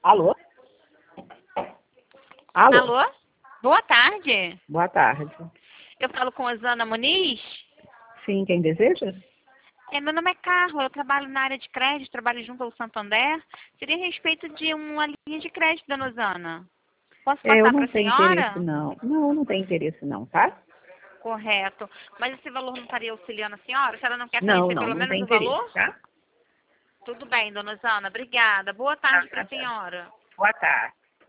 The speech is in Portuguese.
Alô? Alô? Alô? Boa tarde. Boa tarde. Eu falo com a Osana Muniz. Sim, quem deseja? Meu nome é Carla, eu trabalho na área de crédito, trabalho junto ao Santander. Seria a respeito de uma linha de crédito, dona Osana. Posso Eu passar para não a tenho interesse, senhora? não. Não, não tenho interesse, não, tá? Correto. Mas esse valor não estaria auxiliando a senhora? A senhora não quer Não, conhecer não, pelo não menos tem o interesse, valor? tá? Tudo bem, dona Osana. Obrigada. Boa tarde para a senhora. Boa tarde.